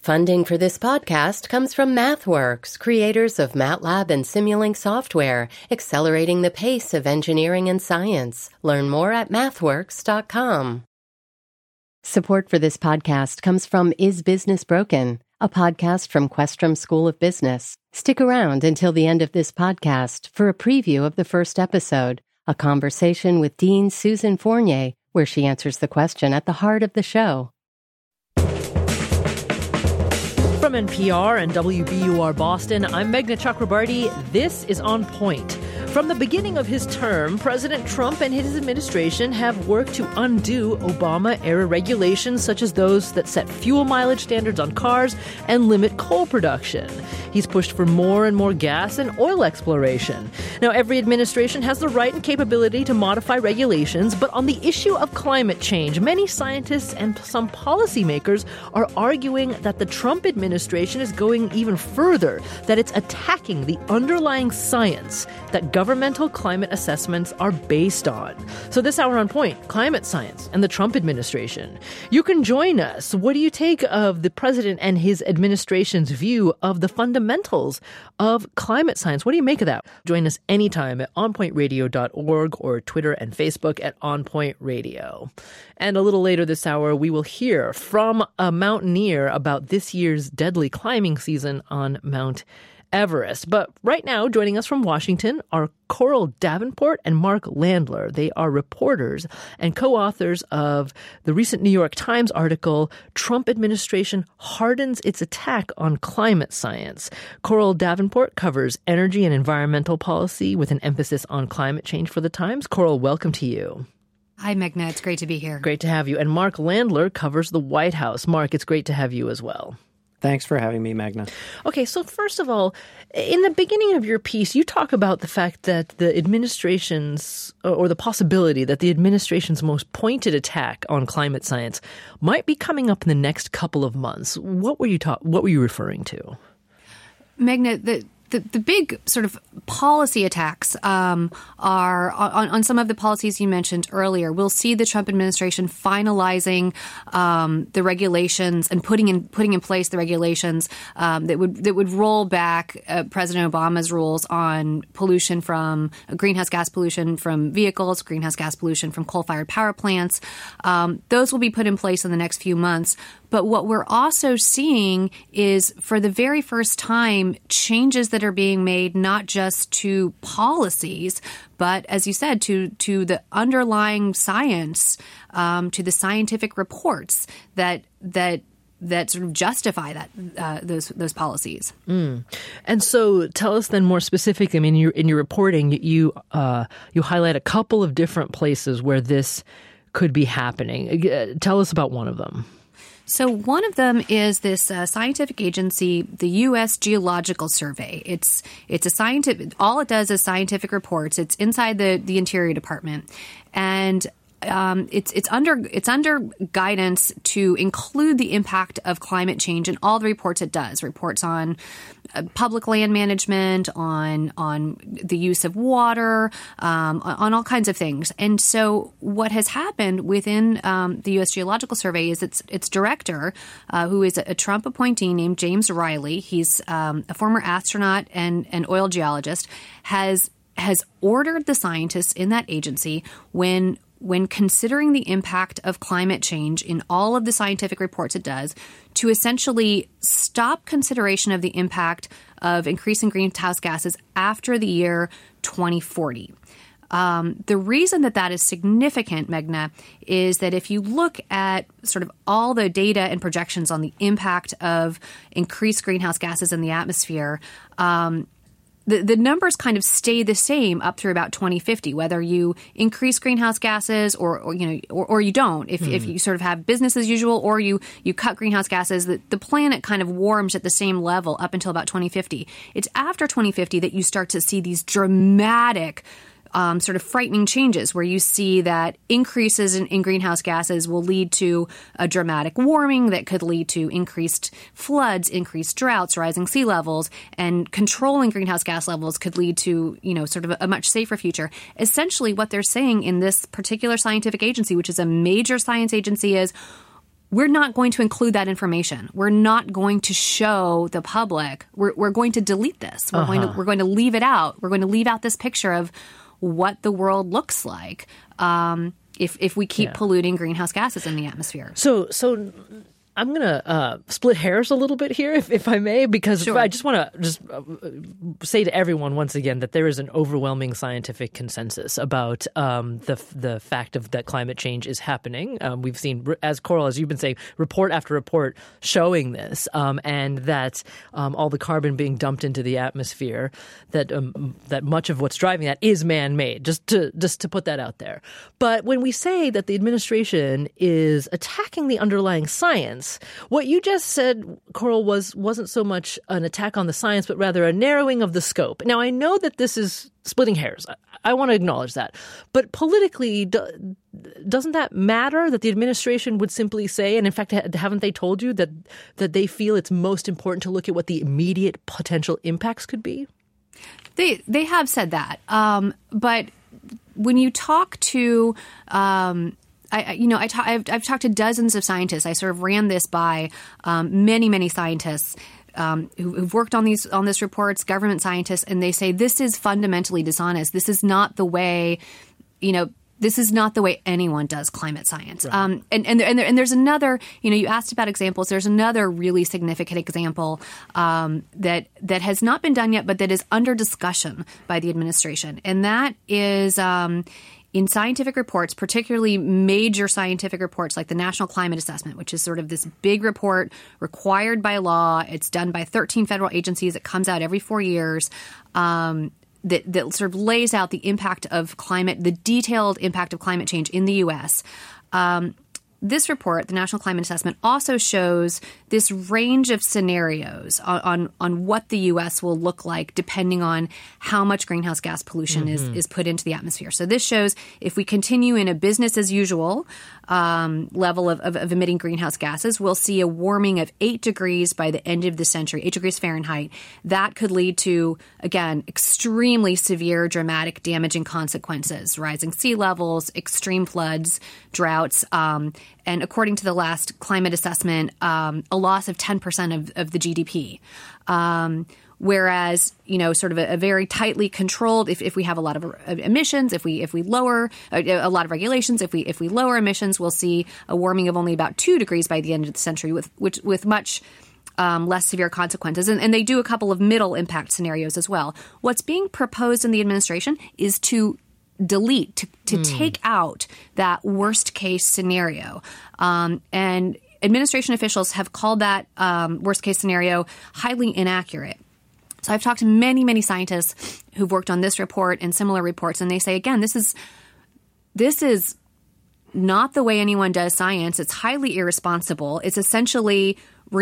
Funding for this podcast comes from MathWorks, creators of MATLAB and Simulink software, accelerating the pace of engineering and science. Learn more at mathworks.com. Support for this podcast comes from Is Business Broken?, a podcast from Questrom School of Business. Stick around until the end of this podcast for a preview of the first episode, a conversation with Dean Susan Fournier, where she answers the question at the heart of the show. From NPR and WBUR Boston, I'm Meghna Chakrabarty. This is On Point. From the beginning of his term, President Trump and his administration have worked to undo Obama-era regulations such as those that set fuel mileage standards on cars and limit coal production. He's pushed for more and more gas and oil exploration. Now, every administration has the right and capability to modify regulations, but on the issue of climate change, many scientists and some policymakers are arguing that the Trump administration is going even further, that it's attacking the underlying science that governmental climate assessments are based on. So this hour on Point, climate science and the Trump administration. You can join us. What do you take of the president and his administration's view of the fundamentals of climate science? What do you make of that? Join us anytime at onpointradio.org or Twitter and Facebook at onpointradio. And a little later this hour, we will hear from a mountaineer about this year's deadly climbing season on Mount Everest. But right now, joining us from Washington are Coral Davenport and Mark Landler. They are reporters and co-authors of the recent New York Times article, Trump Administration Hardens Its Attack on Climate Science. Coral Davenport covers energy and environmental policy with an emphasis on climate change for the Times. Coral, welcome to you. Hi, Meghna. It's great to be here. Great to have you. And Mark Landler covers the White House. Mark, it's great to have you as well. Thanks for having me, Meghna. Okay, so first of all, in the beginning of your piece, you talk about the fact that the administration's, or the possibility that the administration's most pointed attack on climate science might be coming up in the next couple of months. What were you referring to? Meghna, the big sort of policy attacks are on some of the policies you mentioned earlier. We'll see the Trump administration finalizing the regulations and putting in place the regulations that would roll back President Obama's rules on pollution from greenhouse gas pollution from vehicles, greenhouse gas pollution from coal-fired power plants. Those will be put in place in the next few months. But what we're also seeing is, for the very first time, changes that are being made not just to policies, but, as you said, to the underlying science, to the scientific reports that sort of justify those policies. Mm. And so, tell us then more specifically. I mean, in your reporting, you highlight a couple of different places where this could be happening. Tell us about one of them. So one of them is this scientific agency, the U.S. Geological Survey. It's a scientific. All it does is scientific reports. It's inside the Interior Department, and it's under guidance to include the impact of climate change in all the reports it does. Reports on public land management, on the use of water, on all kinds of things. And so what has happened within the U.S. Geological Survey is its director, who is a Trump appointee named James Riley. He's a former astronaut and oil geologist, has ordered the scientists in that agency, when considering the impact of climate change in all of the scientific reports it does, to essentially stop consideration of the impact of increasing greenhouse gases after the year 2040. The reason that is significant, Meghna, is that if you look at sort of all the data and projections on the impact of increased greenhouse gases in the atmosphere, the numbers kind of stay the same up through about 2050, whether you increase greenhouse gases or you don't. If you sort of have business as usual, or you cut greenhouse gases, the planet kind of warms at the same level up until about 2050. It's after 2050 that you start to see these dramatic sort of frightening changes, where you see that increases in greenhouse gases will lead to a dramatic warming that could lead to increased floods, increased droughts, rising sea levels, and controlling greenhouse gas levels could lead to, sort of a much safer future. Essentially, what they're saying in this particular scientific agency, which is a major science agency, is we're not going to include that information. We're not going to show the public. We're going to delete this. We're going to leave it out. We're going to leave out this picture of what the world looks like if we keep polluting greenhouse gases in the atmosphere. So I'm going to split hairs a little bit here, if I may, because I just want to say to everyone once again that there is an overwhelming scientific consensus about the fact of that climate change is happening. We've seen, as Coral, as you've been saying, report after report showing this, and that all the carbon being dumped into the atmosphere, that much of what's driving that is man-made. Just to put that out there. But when we say that the administration is attacking the underlying science, what you just said, Coral, wasn't so much an attack on the science, but rather a narrowing of the scope. Now, I know that this is splitting hairs. I want to acknowledge that. But politically, doesn't that matter that the administration would simply say, and in fact, haven't they told you that they feel it's most important to look at what the immediate potential impacts could be? They have said that. But when you talk to I've talked to dozens of scientists. I sort of ran this by many scientists who've worked on this reports, government scientists, and they say this is fundamentally dishonest. This is not the way, this is not the way anyone does climate science. Right. And there's another, you asked about examples. There's another really significant example that has not been done yet, but that is under discussion by the administration, and that is. In scientific reports, particularly major scientific reports like the National Climate Assessment, which is sort of this big report required by law. It's done by 13 federal agencies. It comes out every 4 years. That sort of lays out the impact of climate, the detailed impact of climate change in the U.S. This report, the National Climate Assessment, also shows this range of scenarios on what the U.S. will look like depending on how much greenhouse gas pollution is put into the atmosphere. So this shows if we continue in a business as usual level of emitting greenhouse gases, we'll see a warming of 8 degrees by the end of the century, 8 degrees Fahrenheit. That could lead to, again, extremely severe, dramatic, damaging consequences, rising sea levels, extreme floods, droughts, and according to the last climate assessment, a loss of 10% of the GDP. Whereas, sort of a very tightly controlled, if we have a lot of emissions, if we lower a lot of regulations, if we lower emissions, we'll see a warming of only about 2 degrees by the end of the century with much less severe consequences. And they do a couple of middle impact scenarios as well. What's being proposed in the administration is to delete, to take out that worst case scenario. And administration officials have called that worst case scenario highly inaccurate. So I've talked to many scientists who've worked on this report and similar reports, and they say, again, this is not the way anyone does science. It's highly irresponsible. It's essentially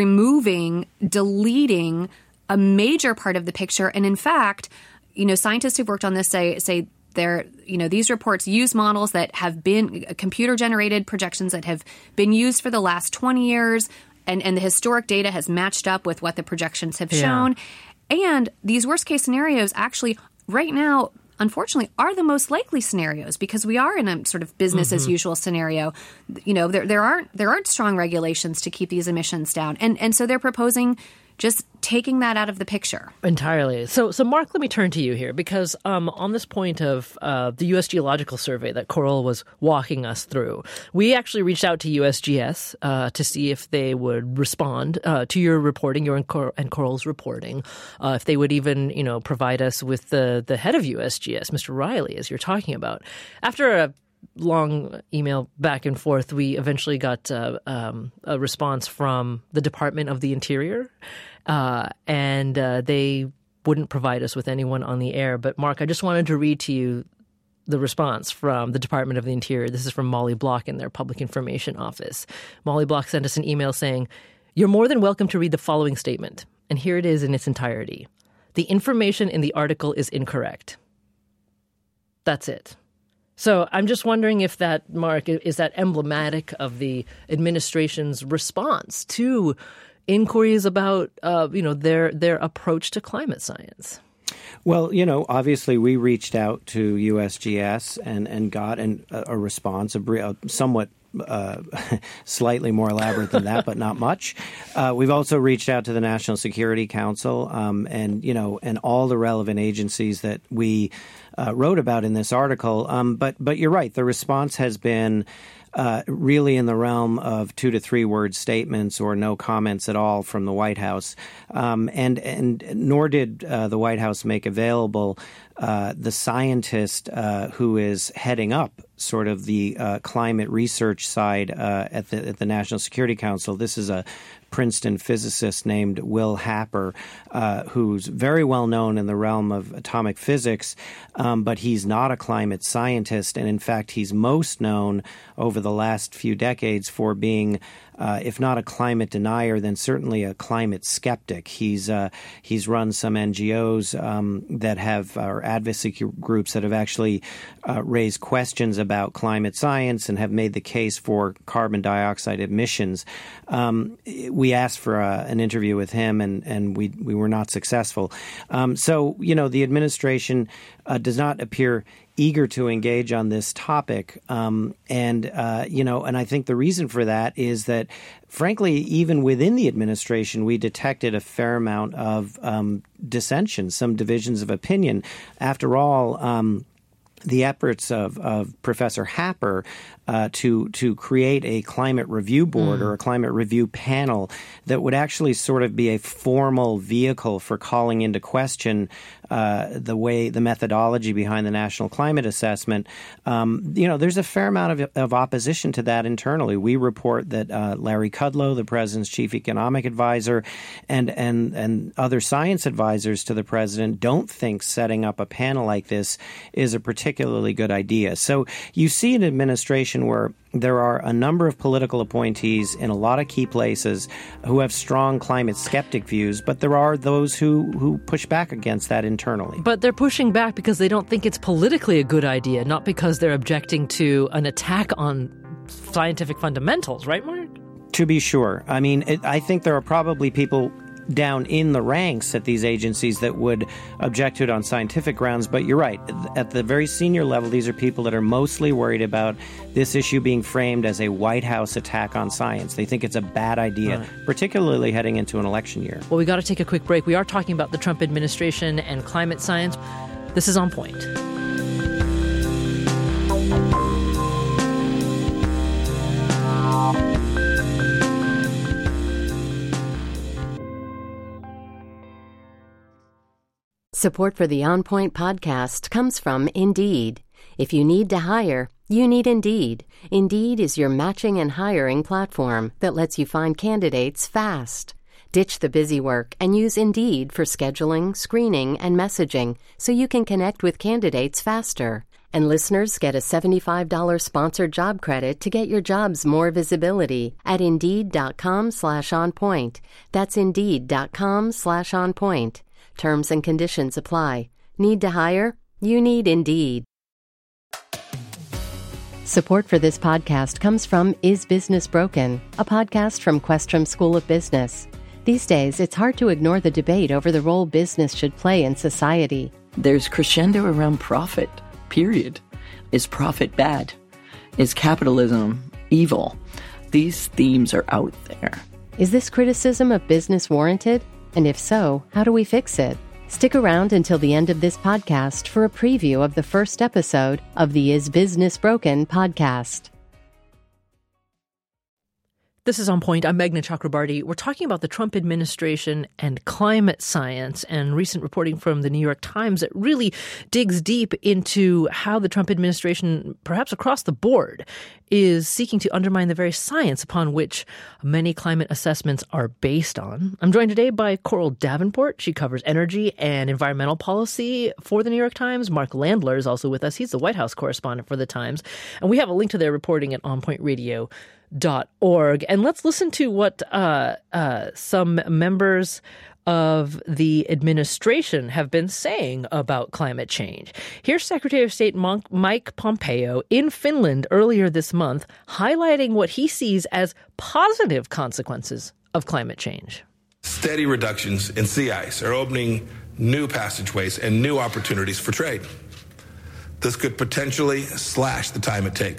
deleting a major part of the picture. And in fact, scientists who've worked on this say these reports use models that have been computer-generated projections that have been used for the last 20 years, and the historic data has matched up with what the projections have shown. And these worst-case scenarios actually, right now, unfortunately, are the most likely scenarios because we are in a sort of business-as-usual scenario. There aren't strong regulations to keep these emissions down. And so they're proposing just taking that out of the picture. Entirely. So Mark, let me turn to you here because on this point of the U.S. Geological Survey that Coral was walking us through, we actually reached out to USGS to see if they would respond to your reporting, your and Coral's reporting, if they would even, provide us with the head of USGS, Mr. Riley, as you're talking about. After a long email back and forth, we eventually got a response from the Department of the Interior, and they wouldn't provide us with anyone on the air. But Mark, I just wanted to read to you the response from the Department of the Interior. This is from Molly Block in their Public Information Office. Molly Block sent us an email saying, "You're more than welcome to read the following statement." And here it is in its entirety. "The information in the article is incorrect." That's it. So I'm just wondering if that, Mark, is that emblematic of the administration's response to inquiries about, their approach to climate science? Well, obviously we reached out to USGS and got a response, a somewhat slightly more elaborate than that, but not much. We've also reached out to the National Security Council and all the relevant agencies that we wrote about in this article. But you're right. The response has been really in the realm of 2 to 3 word statements or no comments at all from the White House. And nor did the White House make available the scientist who is heading up sort of the climate research side at the National Security Council. This is a Princeton physicist named Will Happer, who's very well known in the realm of atomic physics, but he's not a climate scientist. And in fact, he's most known over the last few decades for being, if not a climate denier, then certainly a climate skeptic. He's run some NGOs that have, or advocacy groups that have actually raised questions about climate science and have made the case for carbon dioxide emissions. We asked for an interview with him, and we were not successful. So, the administration does not appear eager to engage on this topic. And I think the reason for that is that, frankly, even within the administration, we detected a fair amount of dissension, some divisions of opinion. After all, the efforts of Professor Happer to create a climate review board or a climate review panel that would actually sort of be a formal vehicle for calling into question the methodology behind the National Climate Assessment. There's a fair amount of opposition to that internally. We report that Larry Kudlow, the president's chief economic advisor, and other science advisors to the president don't think setting up a panel like this is a particularly good idea. So you see an administration where there are a number of political appointees in a lot of key places who have strong climate skeptic views, but there are those who push back against that internally. But they're pushing back because they don't think it's politically a good idea, not because they're objecting to an attack on scientific fundamentals, right, Mark? To be sure. I mean, I think there are probably people down in the ranks at these agencies that would object to it on scientific grounds. But you're right. At the very senior level, these are people that are mostly worried about this issue being framed as a White House attack on science. They think it's a bad idea, particularly heading into an election year. Well, we got to take a quick break. We are talking about the Trump administration and climate science. This is On Point. Support for the On Point podcast comes from Indeed. If you need to hire, you need Indeed. Indeed is your matching and hiring platform that lets you find candidates fast. Ditch the busy work and use Indeed for scheduling, screening, and messaging so you can connect with candidates faster. And listeners get a $75 sponsored job credit to get your jobs more visibility at Indeed.com/onpoint. That's Indeed.com/onpoint. Terms and conditions apply. Need to hire? You need Indeed. Support for this podcast comes from Is Business Broken?, a podcast from Questrom School of Business. These days, it's hard to ignore the debate over the role business should play in society. There's crescendo around profit, period. Is profit bad? Is capitalism evil? These themes are out there. Is this criticism of business warranted? And if so, how do we fix it? Stick around until the end of this podcast for a preview of the first episode of the Is Business Broken? Podcast. This is On Point. I'm Meghna Chakrabarty. We're talking about the Trump administration and climate science and recent reporting from the New York Times that really digs deep into how the Trump administration, perhaps across the board, is seeking to undermine the very science upon which many climate assessments are based on. I'm joined today by Coral Davenport. She covers energy and environmental policy for the New York Times. Mark Landler is also with us. He's the White House correspondent for the Times. And we have a link to their reporting at onpointradio.org. And let's listen to what some members of the administration have been saying about climate change. Here's Secretary of State Mike Pompeo in Finland earlier this month, highlighting what he sees as positive consequences of climate change. Steady reductions in sea ice are opening new passageways and new opportunities for trade. This could potentially slash the time it takes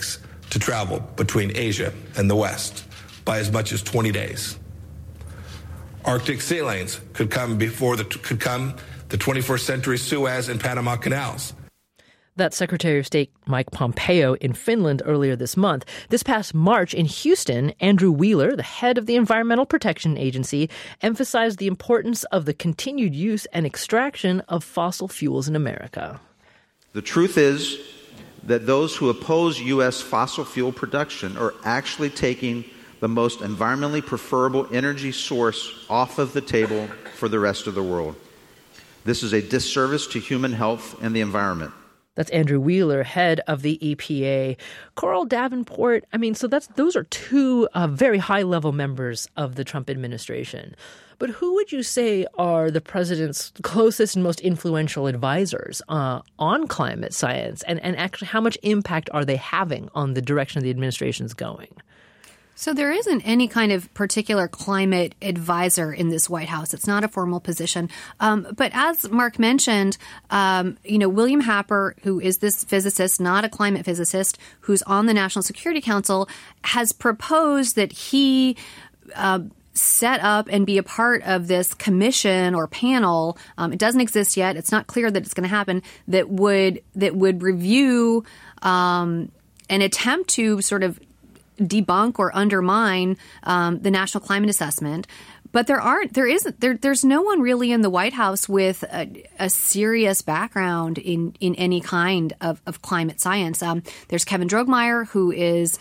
to travel between Asia and the West by as much as 20 days. Arctic sea lanes could come the 21st century Suez and Panama canals. That's Secretary of State Mike Pompeo in Finland earlier this month. This past March in Houston, Andrew Wheeler, the head of the Environmental Protection Agency, emphasized the importance of the continued use and extraction of fossil fuels in America. The truth is that those who oppose U.S. fossil fuel production are actually taking the most environmentally preferable energy source off of the table for the rest of the world. This is a disservice to human health and the environment. That's Andrew Wheeler, head of the EPA. Coral Davenport, those are two very high-level members of the Trump administration. But who would you say are the president's closest and most influential advisors on climate science? And actually, how much impact are they having on the direction the administration's going? So there isn't any kind of particular climate advisor in this White House. It's not a formal position. But as Mark mentioned, William Happer, who is this physicist, not a climate physicist, who's on the National Security Council, has proposed that he set up and be a part of this commission or panel. It doesn't exist yet. It's not clear that it's going to happen. That would review an attempt to sort of debunk or undermine the National Climate Assessment. But there's no one really in the White House with a serious background in any kind of climate science. There's Kevin Drogemeyer, who is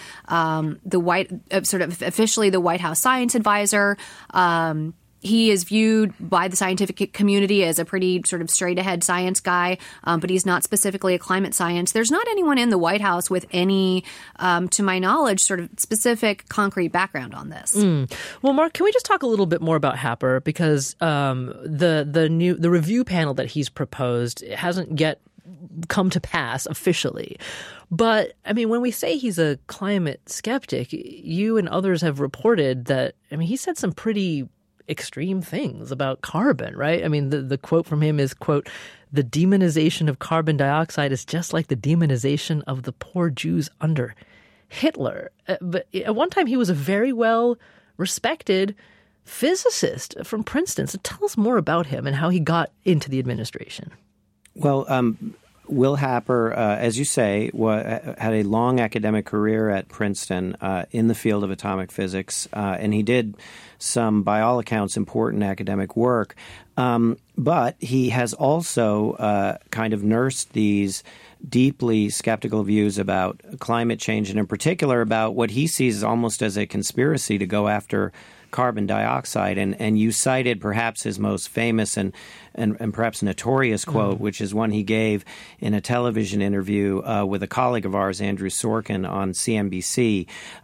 officially the White House science advisor. He is viewed by the scientific community as a pretty sort of straight-ahead science guy, but he's not specifically a climate science. There's not anyone in the White House with any, to my knowledge, sort of specific concrete background on this. Well, Mark, can we just talk a little bit more about Happer? Because the review panel that he's proposed hasn't yet come to pass officially. But, when we say he's a climate skeptic, you and others have reported that, he said some pretty extreme things about carbon, right? The quote from him is, quote, "The demonization of carbon dioxide is just like the demonization of the poor Jews under Hitler." But at one time, he was a very well-respected physicist from Princeton. So tell us more about him and how he got into the administration. Well, Will Happer, as you say, had a long academic career at Princeton in the field of atomic physics, and he did some, by all accounts, important academic work. But he has also kind of nursed these deeply skeptical views about climate change, and in particular about what he sees almost as a conspiracy to go after carbon dioxide. And you cited perhaps his most famous and perhaps notorious quote, which is one he gave in a television interview with a colleague of ours, Andrew Sorkin, on CNBC.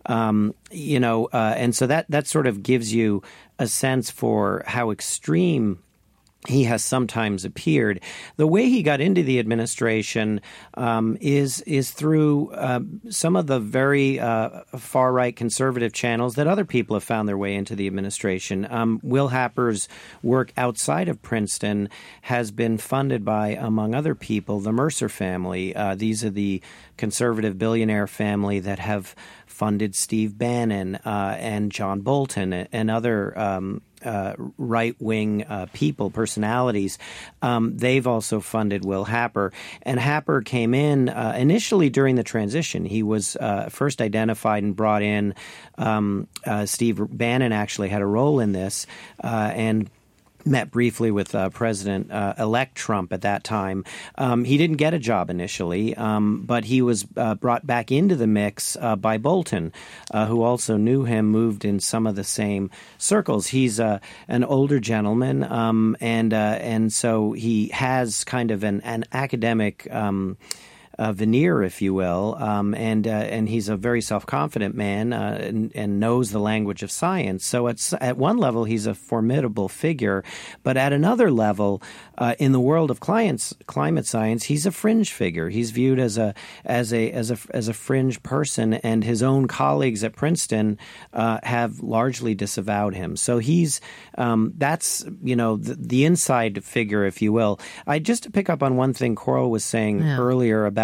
And so that sort of gives you a sense for how extreme he has sometimes appeared. The way he got into the administration is through some of the very far-right conservative channels that other people have found their way into the administration. Will Happer's work outside of Princeton has been funded by, among other people, the Mercer family. These are the conservative billionaire family that have funded Steve Bannon and John Bolton and other right-wing personalities. They've also funded Will Happer. And Happer came in initially during the transition. He was first identified and brought in. Steve Bannon actually had a role in this and met briefly with President-elect Trump at that time. He didn't get a job initially, but he was brought back into the mix by Bolton, who also knew him, moved in some of the same circles. He's an older gentleman, and so he has kind of an academic veneer, if you will, and he's a very self-confident man and knows the language of science. So at one level, he's a formidable figure, but at another level, in the world of climate science, he's a fringe figure. He's viewed as a fringe person, and his own colleagues at Princeton have largely disavowed him. So he's that's the inside figure, if you will. Just to pick up on one thing Coral was saying earlier about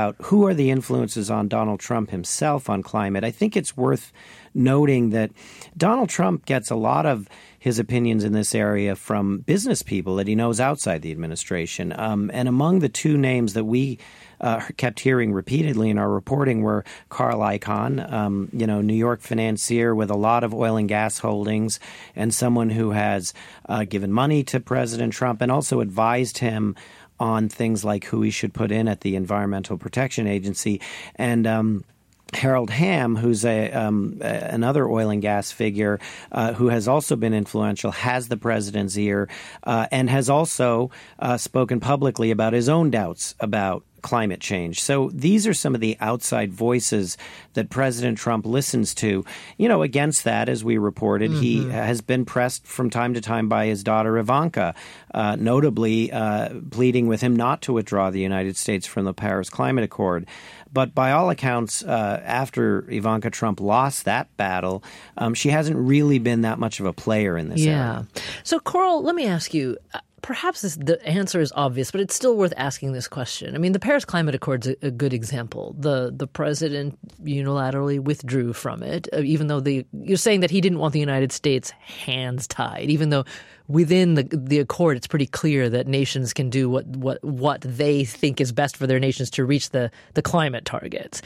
about who are the influences on Donald Trump himself on climate, I think it's worth noting that Donald Trump gets a lot of his opinions in this area from business people that he knows outside the administration. And among the two names that we kept hearing repeatedly in our reporting were Carl Icahn, New York financier with a lot of oil and gas holdings, and someone who has given money to President Trump and also advised him on things like who he should put in at the Environmental Protection Agency. And Harold Hamm, who's another oil and gas figure who has also been influential, has the president's ear and has also spoken publicly about his own doubts about climate change. So these are some of the outside voices that President Trump listens to. Against that, as we reported, he has been pressed from time to time by his daughter Ivanka, notably pleading with him not to withdraw the United States from the Paris Climate Accord. But by all accounts, after Ivanka Trump lost that battle, she hasn't really been that much of a player in this area. So, Coral, let me ask you, perhaps the answer is obvious, but it's still worth asking this question. I mean, the Paris Climate Accord is a good example. The president unilaterally withdrew from it, even though you're saying that he didn't want the United States hands tied, even though within the accord, it's pretty clear that nations can do what they think is best for their nations to reach the climate targets.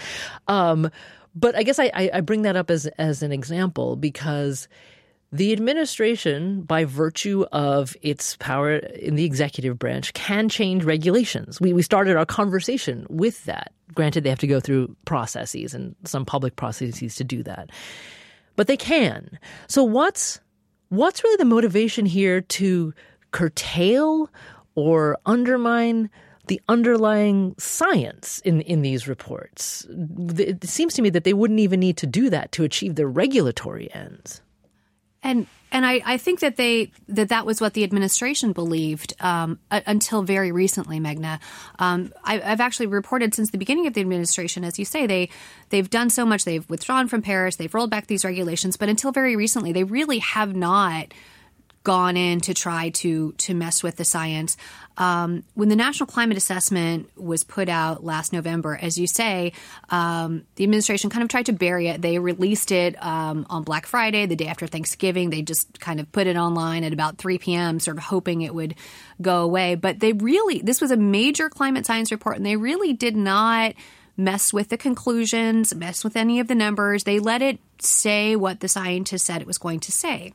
But I guess I bring that up as an example because the administration, by virtue of its power in the executive branch, can change regulations. We started our conversation with that. Granted, they have to go through processes and some public processes to do that. But they can. So what's really the motivation here to curtail or undermine the underlying science in these reports? It seems to me that they wouldn't even need to do that to achieve their regulatory ends. And I think that that was what the administration believed until very recently, Meghna. I've actually reported since the beginning of the administration, as you say, they've done so much. They've withdrawn from Paris. They've rolled back these regulations. But until very recently, they really have not gone in to try to mess with the science. When the National Climate Assessment was put out last November, as you say, the administration kind of tried to bury it. They released it on Black Friday, the day after Thanksgiving. They just kind of put it online at about 3 p.m., sort of hoping it would go away. But this was a major climate science report, and they really did not mess with the conclusions, mess with any of the numbers. They let it say what the scientists said it was going to say.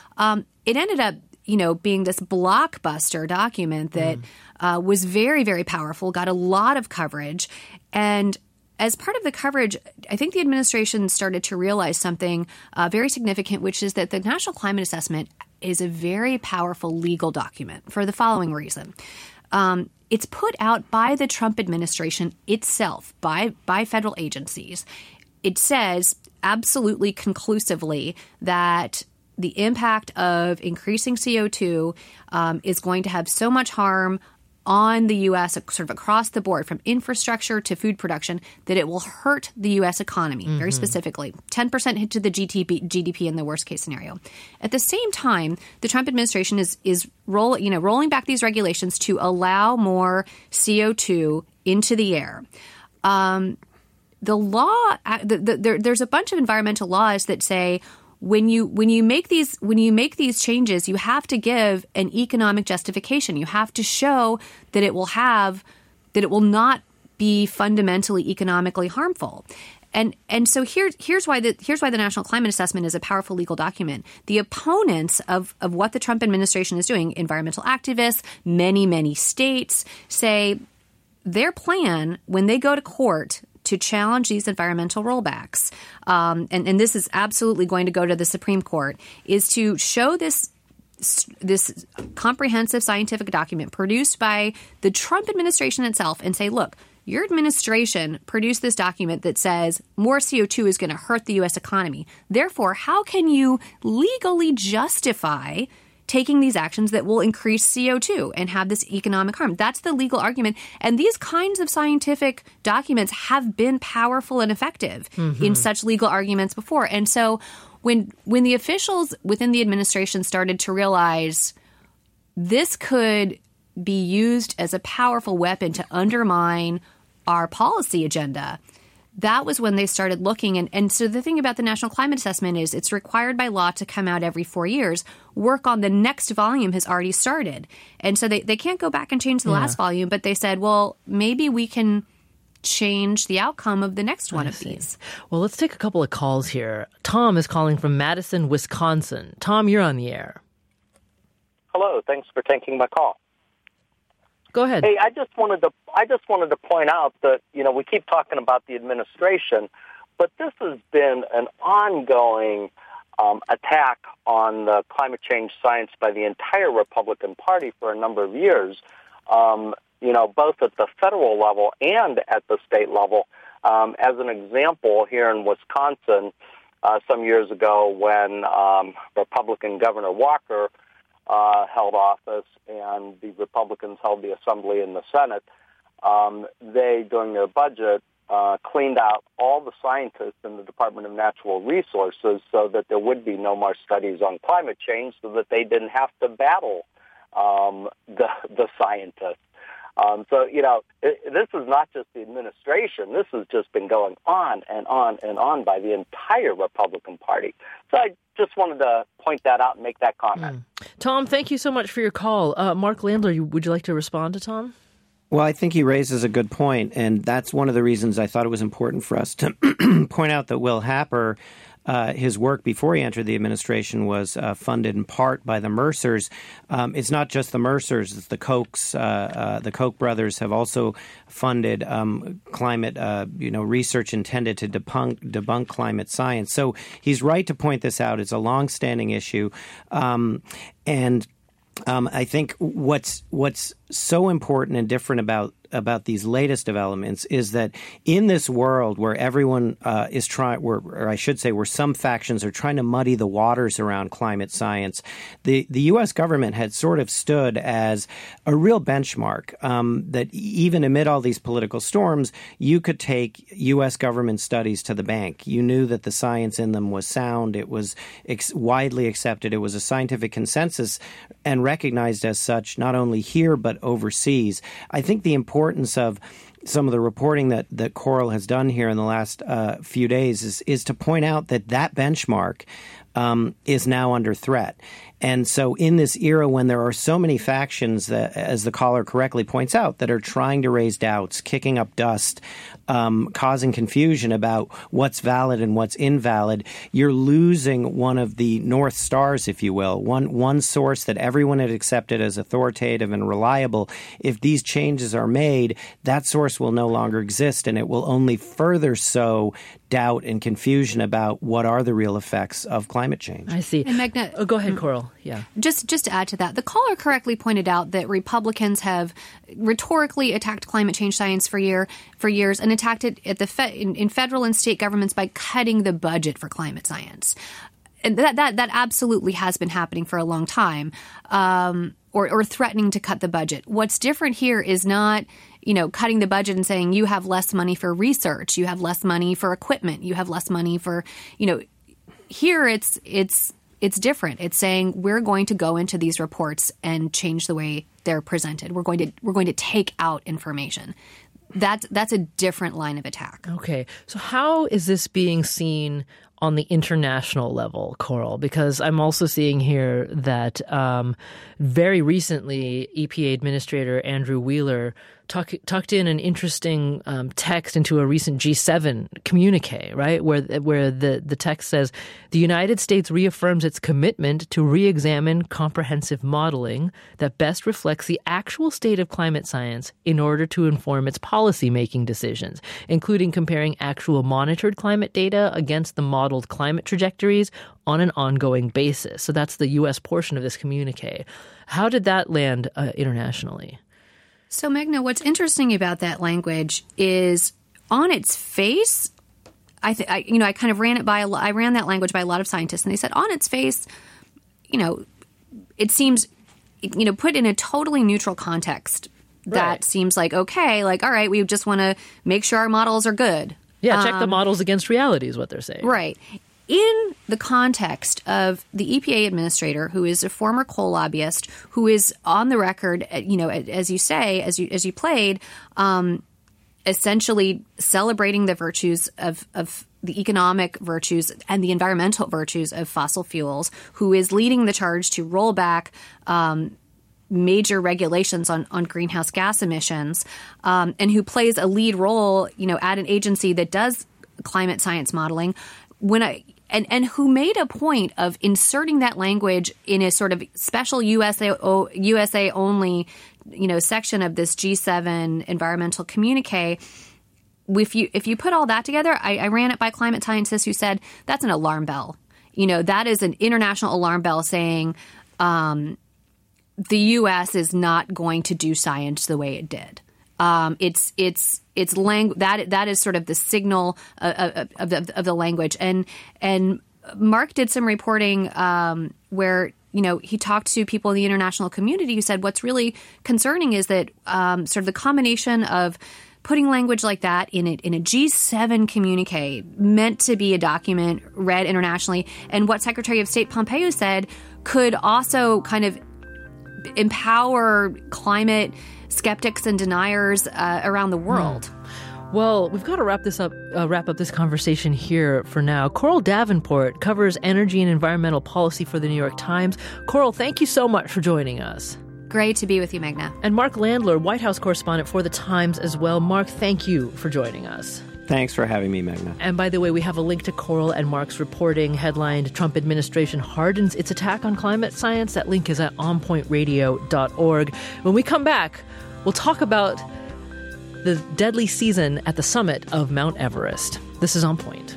It ended up, being this blockbuster document that was very, very powerful, got a lot of coverage. And as part of the coverage, I think the administration started to realize something very significant, which is that the National Climate Assessment is a very powerful legal document for the following reason. It's put out by the Trump administration itself, by federal agencies. It says absolutely conclusively that the impact of increasing CO2 is going to have so much harm on the U.S. sort of across the board, from infrastructure to food production, that it will hurt the U.S. economy, very specifically. 10% hit to the GDP in the worst case scenario. At the same time, the Trump administration is rolling back these regulations to allow more CO2 into the air. The law, there's a bunch of environmental laws that say when you make these changes, you have to give an economic justification. You have to show that it will not be fundamentally economically harmful. And so here's why the National Climate Assessment is a powerful legal document. The opponents of what the Trump administration is doing, environmental activists, many states, say their plan when they go to court to challenge these environmental rollbacks, and this is absolutely going to go to the Supreme Court, is to show this comprehensive scientific document produced by the Trump administration itself and say, look, your administration produced this document that says more CO2 is going to hurt the U.S. economy. Therefore, how can you legally justify taking these actions that will increase CO2 and have this economic harm? That's the legal argument. And these kinds of scientific documents have been powerful and effective in such legal arguments before. And so when the officials within the administration started to realize this could be used as a powerful weapon to undermine our policy agenda. That was when they started looking. And so the thing about the National Climate Assessment is it's required by law to come out every 4 years. Work on the next volume has already started. And so they can't go back and change the last volume, but they said, well, maybe we can change the outcome of the next one of these. Well, let's take a couple of calls here. Tom is calling from Madison, Wisconsin. Tom, you're on the air. Hello. Thanks for taking my call. Go ahead. Hey, I just wanted to point out that, we keep talking about the administration, but this has been an ongoing attack on the climate change science by the entire Republican Party for a number of years, both at the federal level and at the state level. As an example, here in Wisconsin, some years ago when Republican Governor Walker held office and the Republicans held the Assembly and the Senate, they, during their budget, cleaned out all the scientists in the Department of Natural Resources so that there would be no more studies on climate change, so that they didn't have to battle the scientists. This is not just the administration. This has just been going on and on and on by the entire Republican Party. So I just wanted to point that out and make that comment. Tom, thank you so much for your call. Mark Landler, would you like to respond to Tom? Well, I think he raises a good point, and that's one of the reasons I thought it was important for us to point out that Will Happer, his work before he entered the administration was funded in part by the Mercers. It's not just the Mercers; it's the Kochs. The Koch brothers have also funded climate, research intended to debunk climate science. So he's right to point this out. It's a long-standing issue, and I think what's so important and different about these latest developments is that in this world where everyone is trying, or I should say where some factions are trying to muddy the waters around climate science, the U.S. government had sort of stood as a real benchmark that even amid all these political storms, you could take U.S. government studies to the bank. You knew that the science in them was sound. It was widely accepted. It was a scientific consensus and recognized as such not only here but overseas. I think the importance of some of the reporting that Coral has done here in the last few days is to point out that benchmark is now under threat. And so in this era when there are so many factions that, as the caller correctly points out, that are trying to raise doubts, kicking up dust, causing confusion about what's valid and what's invalid, you're losing one of the North Stars, if you will, one source that everyone had accepted as authoritative and reliable. If these changes are made, that source will no longer exist, and it will only further sow doubt and confusion about what are the real effects of climate change. I see. And Megna, go ahead, Coral. Yeah. Just to add to that, the caller correctly pointed out that Republicans have rhetorically attacked climate change science for years and attacked it at in federal and state governments by cutting the budget for climate science. And that absolutely has been happening for a long time, or threatening to cut the budget. What's different here is not, cutting the budget and saying you have less money for research, you have less money for equipment, you have less money for, here it's different. It's saying we're going to go into these reports and change the way they're presented. We're going to take out information. That's a different line of attack. Okay. So how is this being seen on the international level, Coral? Because I'm also seeing here that very recently EPA Administrator Andrew Wheeler tucked in an interesting text into a recent G7 communique, right, where the text says, the United States reaffirms its commitment to re-examine comprehensive modeling that best reflects the actual state of climate science in order to inform its policy-making decisions, including comparing actual monitored climate data against the modeled climate trajectories on an ongoing basis. So that's the U.S. portion of this communique. How did that land internationally? So, Megna, what's interesting about that language is, on its face, I kind of ran that language by a lot of scientists, and they said, on its face, it seems, put in a totally neutral context, that seems like, okay, like, all right, we just want to make sure our models are good. Yeah, check the models against reality is what they're saying. Right. In the context of the EPA administrator, who is a former coal lobbyist, who is on the record, as you say, as you played, essentially celebrating the virtues of the economic virtues and the environmental virtues of fossil fuels, who is leading the charge to roll back major regulations on greenhouse gas emissions, and who plays a lead role, at an agency that does climate science modeling, and who made a point of inserting that language in a sort of special USA only, section of this G7 environmental communique. If you put all that together, I ran it by climate scientists who said that's an alarm bell. That is an international alarm bell saying the U.S. is not going to do science the way it did. That is sort of the signal of the language. And Mark did some reporting where he talked to people in the international community who said what's really concerning is that sort of the combination of putting language like that in a G7 communique meant to be a document read internationally, and what Secretary of State Pompeo said could also kind of empower climate skeptics and deniers around the world. Well, we've got to wrap up this conversation here for now. Coral Davenport covers energy and environmental policy for the New York Times. Coral, thank you so much for joining us. Great to be with you, Meghna. And Mark Landler, White House correspondent for the Times as well. Mark, thank you for joining us. Thanks for having me, Meghna. And by the way, we have a link to Coral and Mark's reporting headlined Trump administration hardens its attack on climate science. That link is at onpointradio.org. When we come back, we'll talk about the deadly season at the summit of Mount Everest. This is On Point.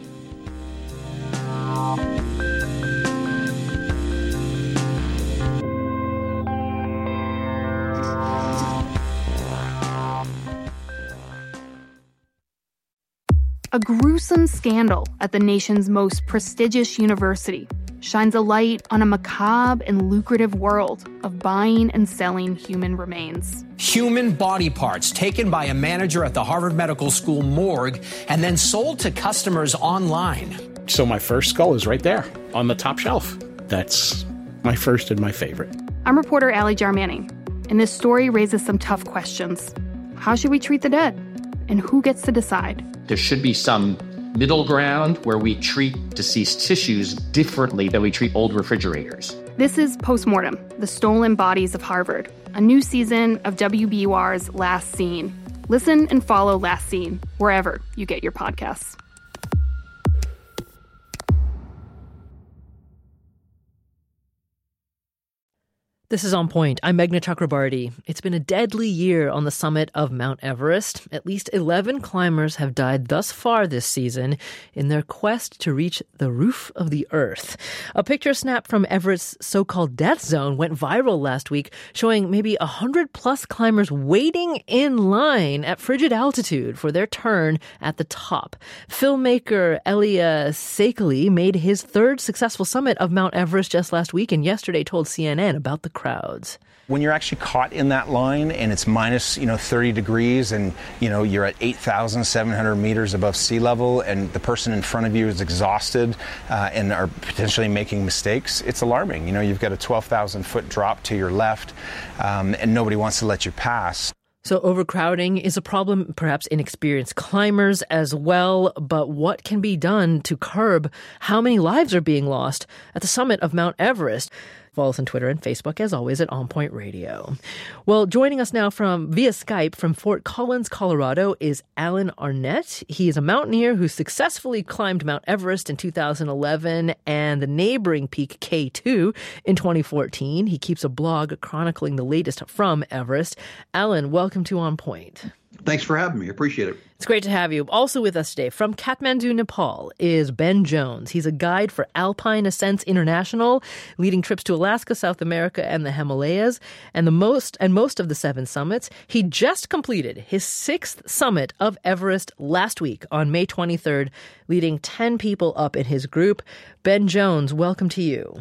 A gruesome scandal at the nation's most prestigious university shines a light on a macabre and lucrative world of buying and selling human remains. Human body parts taken by a manager at the Harvard Medical School morgue and then sold to customers online. So my first skull is right there on the top shelf. That's my first and my favorite. I'm reporter Allie Jarmanning, and this story raises some tough questions. How should we treat the dead? And who gets to decide? There should be some middle ground where we treat deceased tissues differently than we treat old refrigerators. This is Postmortem, the Stolen Bodies of Harvard, a new season of WBUR's Last Scene. Listen and follow Last Scene wherever you get your podcasts. This is On Point. I'm Meghna Chakrabarty. It's been a deadly year on the summit of Mount Everest. At least 11 climbers have died thus far this season in their quest to reach the roof of the Earth. A picture snapped from Everest's so-called death zone went viral last week, showing maybe 100-plus climbers waiting in line at frigid altitude for their turn at the top. Filmmaker Elia Seikaly made his third successful summit of Mount Everest just last week and yesterday told CNN about the crowds. When you're actually caught in that line and it's minus 30 degrees and you're at 8,700 meters above sea level and the person in front of you is exhausted and are potentially making mistakes, it's alarming. You've got a 12,000 foot drop to your left and nobody wants to let you pass. So overcrowding is a problem, perhaps inexperienced climbers as well. But what can be done to curb how many lives are being lost at the summit of Mount Everest? Follow us on Twitter and Facebook, as always, at On Point Radio. Well, joining us now via Skype from Fort Collins, Colorado, is Alan Arnett. He is a mountaineer who successfully climbed Mount Everest in 2011 and the neighboring peak K2 in 2014. He keeps a blog chronicling the latest from Everest. Alan, welcome to On Point. Thanks for having me. Appreciate it. It's great to have you. Also with us today from Kathmandu, Nepal, is Ben Jones. He's a guide for Alpine Ascents International, leading trips to Alaska, South America, and the Himalayas, and most of the 7 summits. He just completed his 6th summit of Everest last week on May 23rd, leading 10 people up in his group. Ben Jones, welcome to you.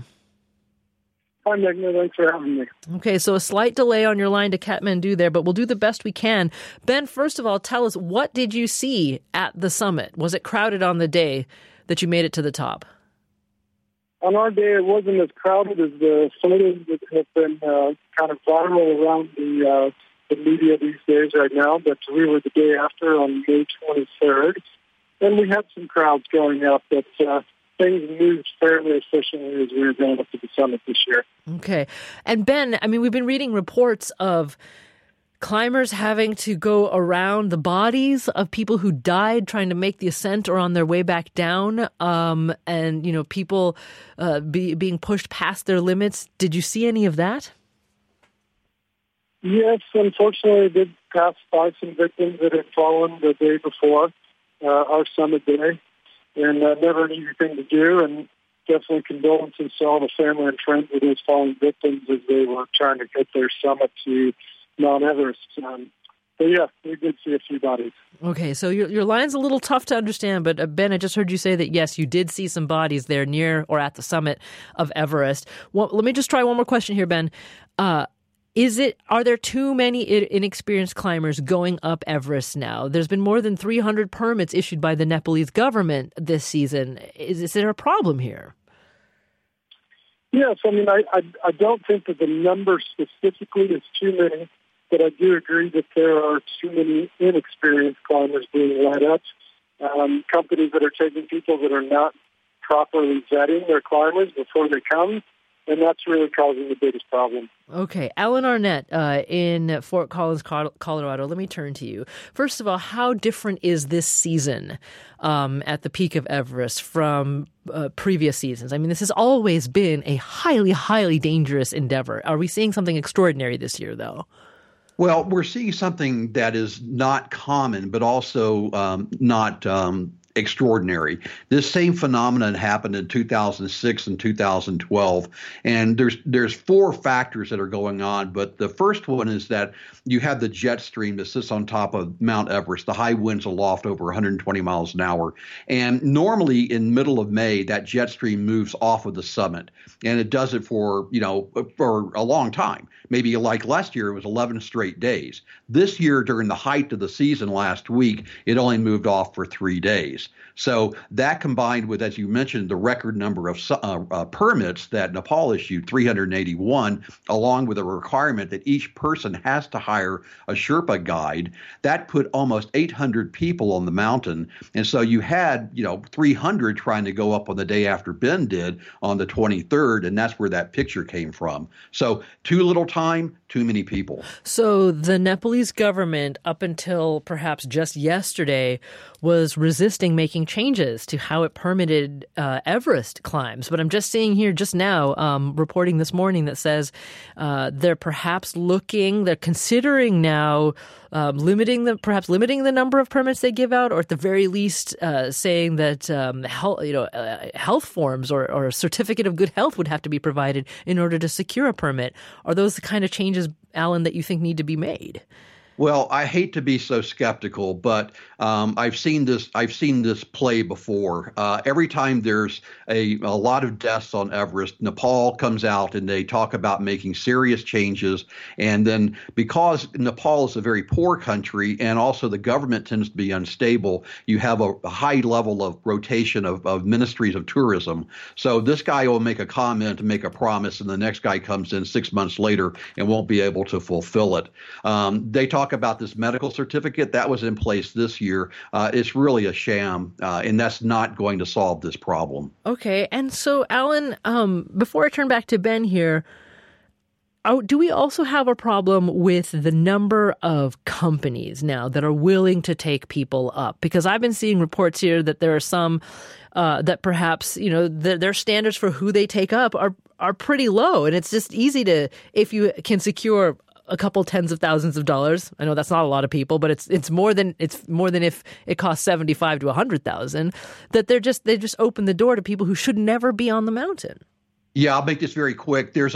Hi, Meghna. Thanks for having me. Okay, so a slight delay on your line to Kathmandu there, but we'll do the best we can. Ben, first of all, tell us, what did you see at the summit? Was it crowded on the day that you made it to the top? On our day, it wasn't as crowded as the photos that have been kind of viral around the the media these days right now, but we were the day after on May 23rd. And we had some crowds going up, but things moved fairly efficiently as we were going up to the summit this year. Okay. And Ben, I mean, we've been reading reports of climbers having to go around the bodies of people who died trying to make the ascent or on their way back down, and, you know, people being pushed past their limits. Did you see any of that? Yes, unfortunately, I did pass by some victims that had fallen the day before our summit day, and never an easy thing to do, and definitely condolences to all the family and friends of those fallen victims as they were trying to get their summit to Mount Everest. But yeah, we did see a few bodies. Okay, so your line's a little tough to understand, but Ben, I just heard you say that, yes, you did see some bodies there near or at the summit of Everest. Well, let me just try one more question here, Ben. Are there too many inexperienced climbers going up Everest now? There's been more than 300 permits issued by the Nepalese government this season. Is there a problem here? Yes, I mean, I don't think that the number specifically is too many, but I do agree that there are too many inexperienced climbers being led up. Companies that are taking people that are not properly vetting their climbers before they come, and that's really causing the biggest problem. Okay. Alan Arnett in Fort Collins, Colorado, let me turn to you. First of all, how different is this season at the peak of Everest from previous seasons? I mean, this has always been a highly, highly dangerous endeavor. Are we seeing something extraordinary this year, though? Well, we're seeing something that is not common, but also not extraordinary. This same phenomenon happened in 2006 and 2012, and there's four factors that are going on. But the first one is that you have the jet stream that sits on top of Mount Everest. The high winds aloft over 120 miles an hour, and normally in middle of May, that jet stream moves off of the summit, and it does it for a long time. Maybe like last year, it was 11 straight days. This year, during the height of the season last week, it only moved off for 3 days. So that combined with, as you mentioned, the record number of permits that Nepal issued, 381, along with a requirement that each person has to hire a Sherpa guide, that put almost 800 people on the mountain. And so you had, 300 trying to go up on the day after Ben did on the 23rd, and that's where that picture came from. So too little time, too many people. So the Nepalese government, up until perhaps just yesterday, was resisting making changes to how it permitted Everest climbs. But I'm just seeing here just now, reporting this morning that says they're considering now limiting the number of permits they give out, or at the very least saying that health forms or a certificate of good health would have to be provided in order to secure a permit. Are those the kind of changes, Alan, that you think need to be made? Well, I hate to be so skeptical, but I've seen this play before. Every time there's a lot of deaths on Everest, Nepal comes out and they talk about making serious changes. And then because Nepal is a very poor country and also the government tends to be unstable, you have a high level of rotation of ministries of tourism. So this guy will make a comment, make a promise, and the next guy comes in 6 months later and won't be able to fulfill it. They talk about this medical certificate that was in place this year. It's really a sham, and that's not going to solve this problem. Okay. And so, Alan, before I turn back to Ben here, do we also have a problem with the number of companies now that are willing to take people up? Because I've been seeing reports here that there are some that perhaps, their standards for who they take up are pretty low. And it's just easy to, if you can secure a couple tens of thousands of dollars. I know that's not a lot of people, but it's more than if it costs 75 to 100,000. That they just open the door to people who should never be on the mountain. Yeah, I'll make this very quick. There's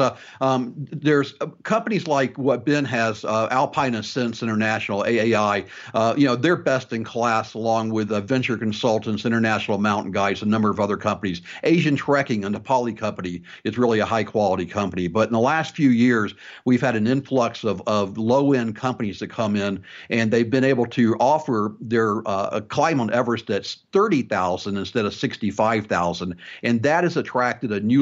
companies like what Ben has, Alpine Ascents International, AAI. They're best in class, along with Venture Consultants, International Mountain Guides, a number of other companies. Asian Trekking, a Nepali company, is really a high quality company. But in the last few years, we've had an influx of low end companies that come in, and they've been able to offer their a climb on Everest that's $30,000 instead of $65,000, and that has attracted a new level of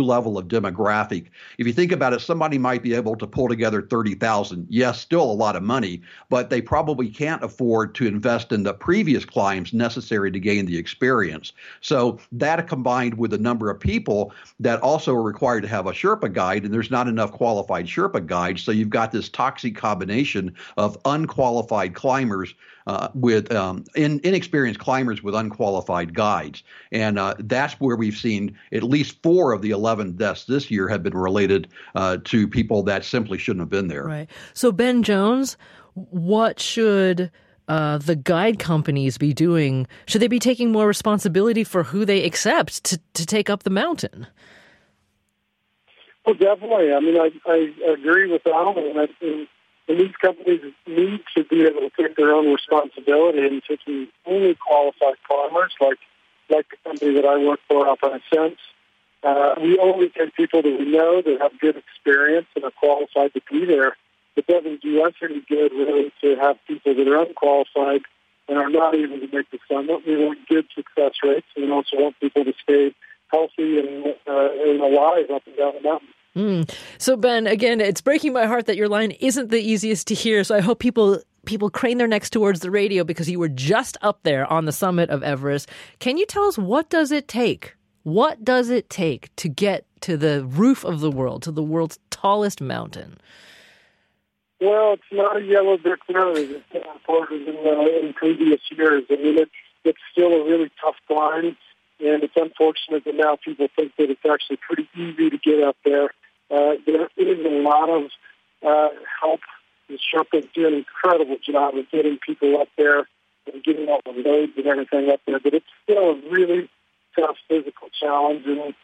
demographic. If you think about it, somebody might be able to pull together 30,000. Yes, still a lot of money, but they probably can't afford to invest in the previous climbs necessary to gain the experience. So that combined with the number of people that also are required to have a Sherpa guide, and there's not enough qualified Sherpa guides, so you've got this toxic combination of unqualified climbers with inexperienced climbers with unqualified guides. And that's where we've seen at least 4 of the 11 deaths this year have been related to people that simply shouldn't have been there. Right. So, Ben Jones, what should the guide companies be doing? Should they be taking more responsibility for who they accept to take up the mountain? Well, definitely. I mean, I agree with Alan. And these companies need to be able to take their own responsibility and taking only qualified climbers, like the company that I work for, Alpine Ascents. We only take people that we know that have good experience and are qualified to be there. It doesn't do us any good, really, to have people that are unqualified and are not able to make the summit. We want good success rates, and we also want people to stay healthy and alive up and down the mountain. So, Ben, again, it's breaking my heart that your line isn't the easiest to hear. So I hope people crane their necks towards the radio because you were just up there on the summit of Everest. Can you tell us, what does it take? What does it take to get to the roof of the world, to the world's tallest mountain? Well, it's not a yellow brick road. It's been reported in previous years. I mean, it's still a really tough climb, and it's unfortunate that now people think that it's actually pretty easy to get up there. There is a lot of help. The Sherpas do an incredible job of getting people up there and getting all the loads and everything up there, but it's still a really tough physical challenge.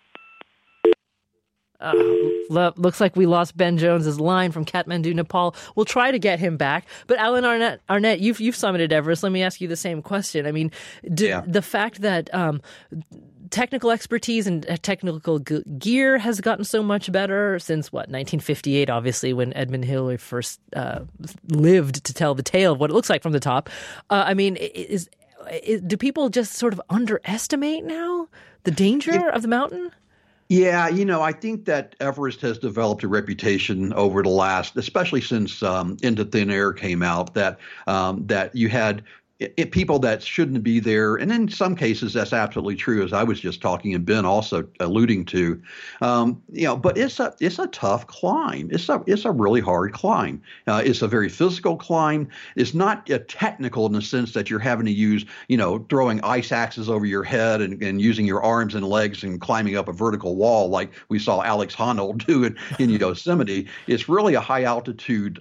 Looks like we lost Ben Jones's line from Kathmandu, Nepal. We'll try to get him back. But Alan Arnett, you've summited Everest. Let me ask you the same question. I mean, the fact that technical expertise and technical gear has gotten so much better since, 1958, obviously, when Edmund Hillary first lived to tell the tale of what it looks like from the top. I mean, do people just sort of underestimate now the danger of the mountain? Yeah, I think that Everest has developed a reputation over the last, especially since Into Thin Air came out, that you had people that shouldn't be there. And in some cases, that's absolutely true, as I was just talking and Ben also alluding to. But it's a tough climb. It's a really hard climb. It's a very physical climb. It's not technical in the sense that you're having to use, throwing ice axes over your head and using your arms and legs and climbing up a vertical wall like we saw Alex Honnold do in Yosemite. It's really a high altitude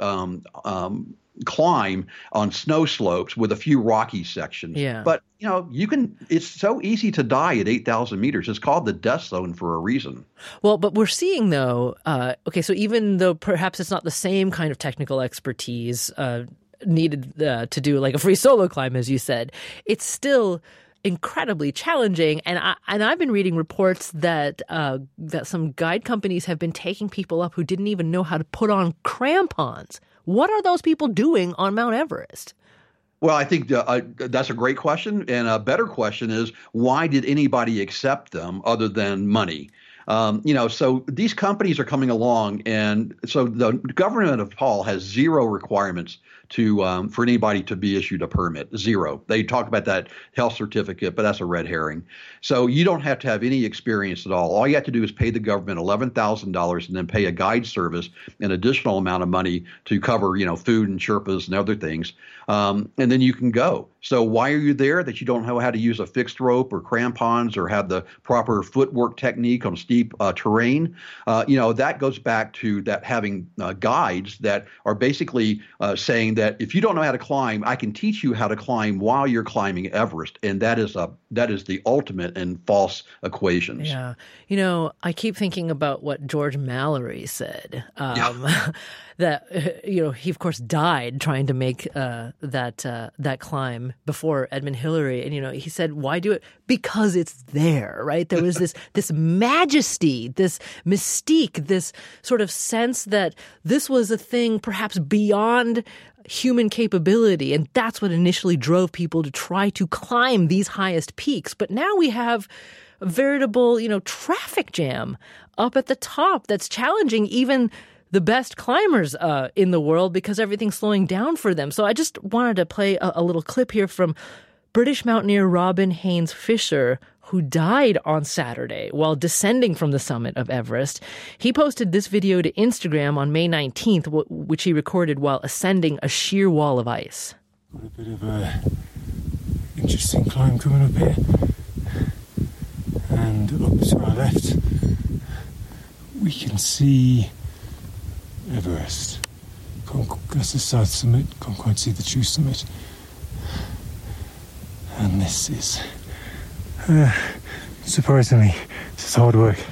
climb on snow slopes with a few rocky sections. Yeah. But, it's so easy to die at 8,000 meters. It's called the death zone for a reason. Well, but we're seeing, though, so even though perhaps it's not the same kind of technical expertise needed to do like a free solo climb, as you said, it's still incredibly challenging. And I've been reading reports that some guide companies have been taking people up who didn't even know how to put on crampons. What are those people doing on Mount Everest? Well, I think that's a great question. And a better question is, why did anybody accept them other than money? So these companies are coming along, and so the government of Nepal has zero requirements for anybody to be issued a permit. Zero. They talk about that health certificate, but that's a red herring. So you don't have to have any experience at all. All you have to do is pay the government $11,000 and then pay a guide service an additional amount of money to cover, food and Sherpas and other things. And then you can go. So why are you there? That you don't know how to use a fixed rope or crampons or have the proper footwork technique on steep terrain? That goes back to that having guides that are basically saying that if you don't know how to climb, I can teach you how to climb while you're climbing Everest. And that is the ultimate in false equations. Yeah. I keep thinking about what George Mallory said. That he of course died trying to make that climb before Edmund Hillary, and he said, "Why do it? Because it's there, right? There was this majesty, this mystique, this sort of sense that this was a thing perhaps beyond human capability, and that's what initially drove people to try to climb these highest peaks. But now we have a veritable, traffic jam up at the top that's challenging even the best climbers in the world because everything's slowing down for them. So I just wanted to play a little clip here from British mountaineer Robin Haynes Fisher, who died on Saturday while descending from the summit of Everest. He posted this video to Instagram on May 19th, which he recorded while ascending a sheer wall of ice. Got a bit of a interesting climb coming up here. And up to our left, we can see Everest. That's the south summit. Can't quite see the true summit. And this is, surprisingly, this is hard work.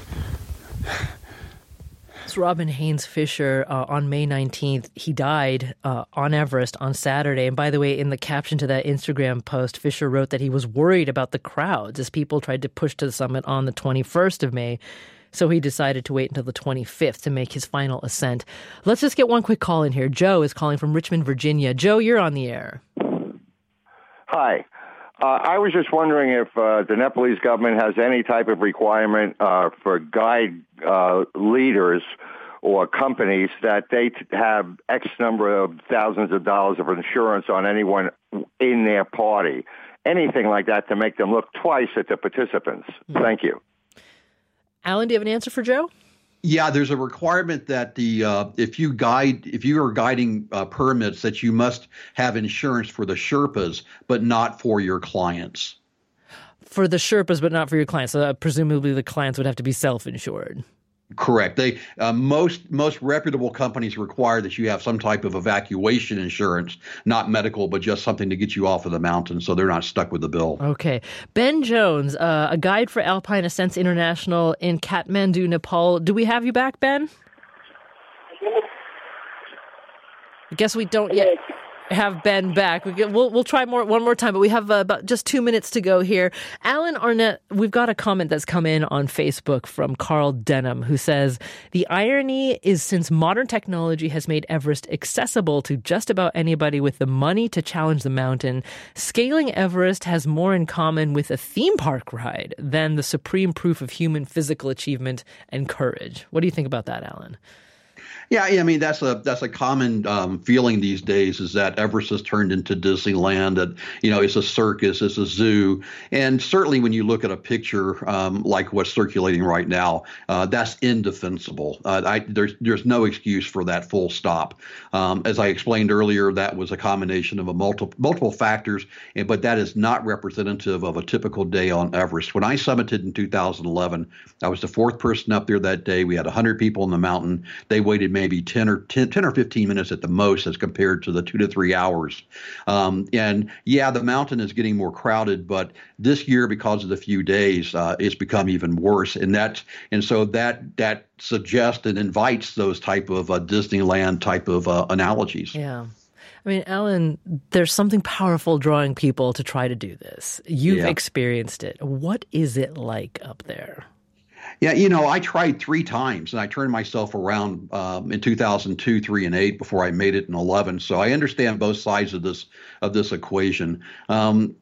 It's Robin Haynes Fisher on May 19th. He died on Everest on Saturday. And by the way, in the caption to that Instagram post, Fisher wrote that he was worried about the crowds as people tried to push to the summit on the 21st of May. So he decided to wait until the 25th to make his final ascent. Let's just get one quick call in here. Joe is calling from Richmond, Virginia. Joe, you're on the air. Hi. I was just wondering if the Nepalese government has any type of requirement for guide leaders or companies that they have X number of thousands of dollars of insurance on anyone in their party. Anything like that to make them look twice at the participants. Thank you. Alan, do you have an answer for Joe? Yeah, there's a requirement that if you are guiding permits, that you must have insurance for the Sherpas, but not for your clients. For the Sherpas, but not for your clients. So presumably the clients would have to be self-insured. Correct. They most reputable companies require that you have some type of evacuation insurance, not medical, but just something to get you off of the mountain, so they're not stuck with the bill. Okay. Ben Jones, a guide for Alpine Ascents International in Kathmandu, Nepal. Do we have you back, Ben? I guess we don't yet have Ben back. We'll try one more time, but we have about just 2 minutes to go here. Alan Arnett, we've got a comment that's come in on Facebook from Carl Denham, who says, the irony is since modern technology has made Everest accessible to just about anybody with the money to challenge the mountain, scaling Everest has more in common with a theme park ride than the supreme proof of human physical achievement and courage. What do you think about that, Alan? Yeah, I mean, that's a common feeling these days, is that Everest has turned into Disneyland, that, it's a circus, it's a zoo. And certainly when you look at a picture like what's circulating right now, that's indefensible. There's no excuse for that, full stop. As I explained earlier, that was a combination of multiple factors, but that is not representative of a typical day on Everest. When I summited in 2011, I was the fourth person up there that day. We had 100 people on the mountain. They waited maybe 10 or 15 minutes at the most as compared to the 2 to 3 hours. And yeah, the mountain is getting more crowded, but this year, because of the few days, it's become even worse. And so that suggests and invites those type of Disneyland type of analogies. Yeah. I mean, Alan, there's something powerful drawing people to try to do this. You've experienced it. What is it like up there? Yeah, I tried 3 times, and I turned myself around in 2002, 3, and 8 before I made it in 11. So I understand both sides of this equation. And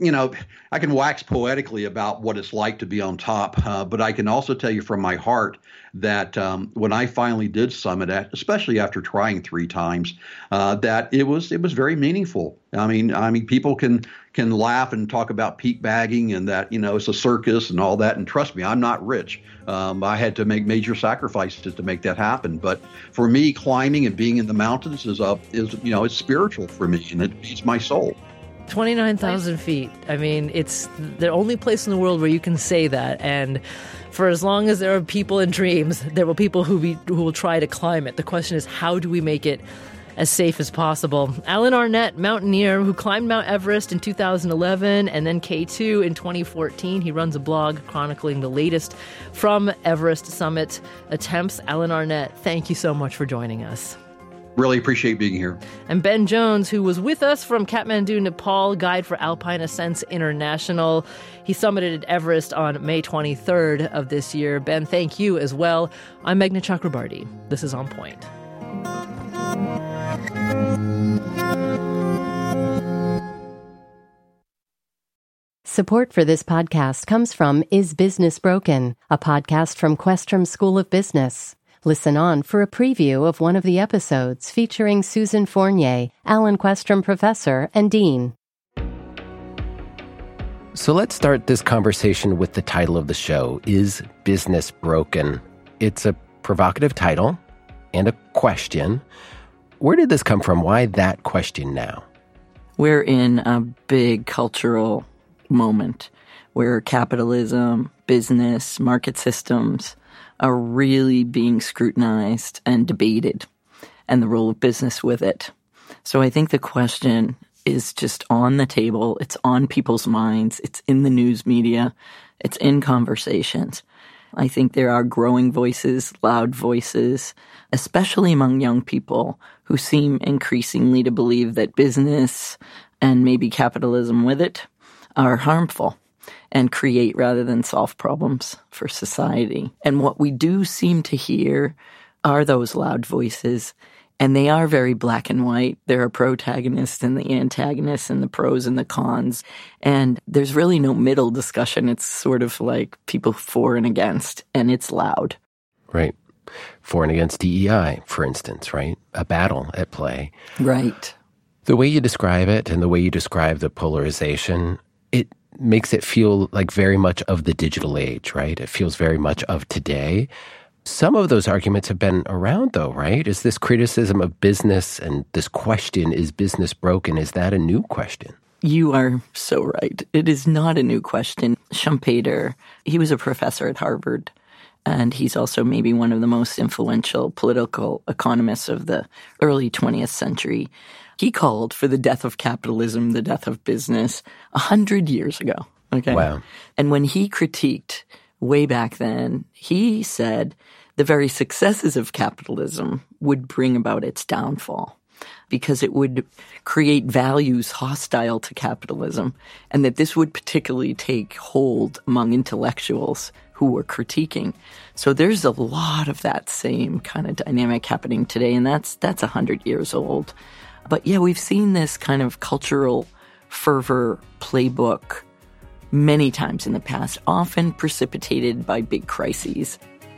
I can wax poetically about what it's like to be on top, but I can also tell you from my heart that when I finally did summit, especially after trying 3 times, that it was very meaningful. I mean, people can laugh and talk about peak bagging and that, it's a circus and all that. And trust me, I'm not rich. I had to make major sacrifices to make that happen. But for me, climbing and being in the mountains is it's spiritual for me, and it feeds my soul. 29,000 feet. I mean, it's the only place in the world where you can say that. And for as long as there are people and dreams, there will people who will try to climb it. The question is, how do we make it as safe as possible? Alan Arnett, mountaineer who climbed Mount Everest in 2011 and then K2 in 2014. He runs a blog chronicling the latest from Everest summit attempts. Alan Arnett, thank you so much for joining us. Really appreciate being here. And Ben Jones, who was with us from Kathmandu, Nepal, guide for Alpine Ascents International. He summited Everest on May 23rd of this year. Ben, thank you as well. I'm Meghna Chakrabarti. This is On Point. Support for this podcast comes from Is Business Broken, a podcast from Questrom School of Business. Listen on for a preview of one of the episodes featuring Susan Fournier, Alan Questrom Professor and Dean. So let's start this conversation with the title of the show, Is Business Broken? It's a provocative title and a question. Where did this come from? Why that question now? We're in a big cultural moment where capitalism, business, market systems are really being scrutinized and debated, and the role of business with it. So I think the question is just on the table. It's on people's minds. It's in the news media. It's in conversations. I think there are growing voices, loud voices, especially among young people who seem increasingly to believe that business and maybe capitalism with it are harmful and create rather than solve problems for society. And what we do seem to hear are those loud voices, and they are very black and white. There are protagonists and the antagonists and the pros and the cons, and there's really no middle discussion. It's sort of like people for and against, and it's loud. Right. For and against DEI, for instance, right? A battle at play. Right. The way you describe it and the way you describe the polarization, it makes it feel like very much of the digital age, right? It feels very much of today. Some of those arguments have been around, though, right? Is this criticism of business and this question, is business broken, is that a new question? You are so right. It is not a new question. Schumpeter, he was a professor at Harvard, and he's also maybe one of the most influential political economists of the early 20th century. He called for the death of capitalism, the death of business, 100 years ago. Okay. Wow. And when he critiqued way back then, he said the very successes of capitalism would bring about its downfall because it would create values hostile to capitalism, and that this would particularly take hold among intellectuals who were critiquing. So there's a lot of that same kind of dynamic happening today, and that's 100 years old. But yeah, we've seen this kind of cultural fervor playbook many times in the past, often precipitated by big crises.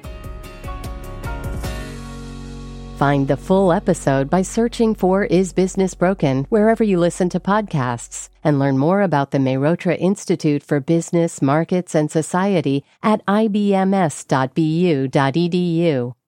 Find the full episode by searching for Is Business Broken wherever you listen to podcasts, and learn more about the Mehrotra Institute for Business, Markets, and Society at ibms.bu.edu.